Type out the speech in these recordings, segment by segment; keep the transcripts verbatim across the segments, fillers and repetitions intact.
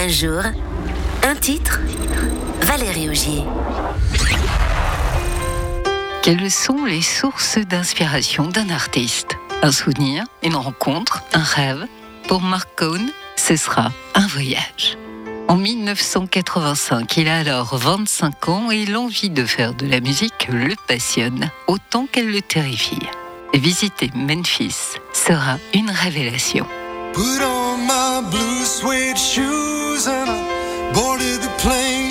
Un jour, un titre, Valérie Augier. Quelles sont les sources d'inspiration d'un artiste ? Un souvenir, une rencontre, un rêve ? Pour Mark Cohn, ce sera un voyage. En dix-neuf cent quatre-vingt-cinq, il a alors vingt-cinq ans et l'envie de faire de la musique le passionne, autant qu'elle le terrifie. Visiter Memphis sera une révélation. Put on my blue suede shoes and I boarded the plane.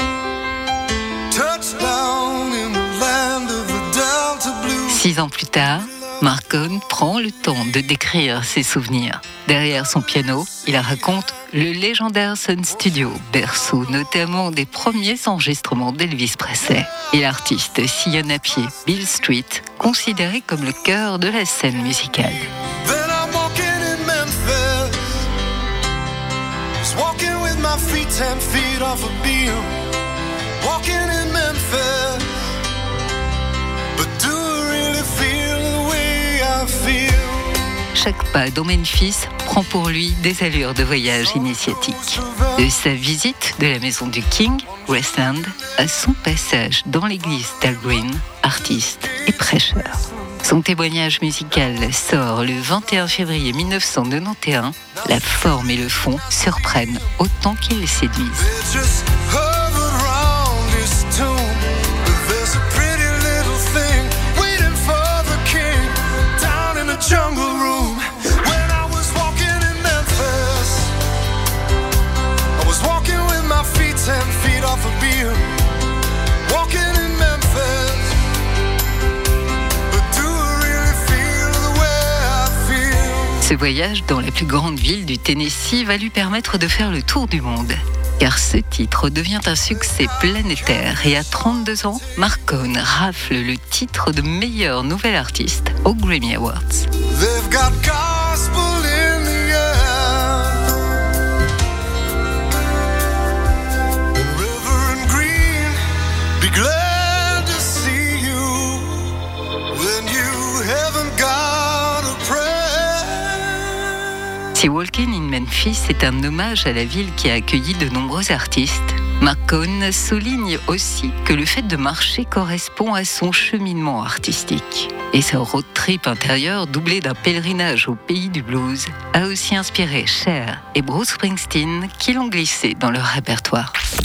Touchdown in the land of the Delta Blues. Six ans plus tard, Mark Cohn prend le temps de décrire ses souvenirs. Derrière son piano, il raconte le légendaire Sun Studio, berceau notamment des premiers enregistrements d'Elvis Presley. Et l'artiste sillonne à pied Beale Street, considéré comme le cœur de la scène musicale. Then I'm walking in Memphis, just walking with my feet ten feet off a beam. Walking in Memphis, but do I really feel the way I feel? Chaque pas dans Memphis prend pour lui des allures de voyage initiatique. De sa visite de la maison du King, Westland, à son passage dans l'église d'Al Green, artiste et prêcheur. Son témoignage musical sort le vingt et un février dix-neuf cent quatre-vingt-onze. La forme et le fond surprennent autant qu'ils les séduisent. They just hovered round his tomb. There's a pretty little thing waiting for the king down in the jungle room. When I was walking in Memphis, I was walking with my feet ten feet off a beam. Walking in Memphis, but do I really feel the way I feel? Ce voyage dans la plus grande ville du Tennessee va lui permettre de faire le tour du monde. Car ce titre devient un succès planétaire et à trente-deux ans, Mark Cohn rafle le titre de meilleur nouvel artiste aux Grammy Awards. They've got gospel in the air. And Reverend Green, be glad to see you when you haven't got a prayer. Si Walking in Memphis est un hommage à la ville qui a accueilli de nombreux artistes, Mark Cohn souligne aussi que le fait de marcher correspond à son cheminement artistique. Et sa road trip intérieure, doublée d'un pèlerinage au pays du blues, a aussi inspiré Cher et Bruce Springsteen qui l'ont glissé dans leur répertoire.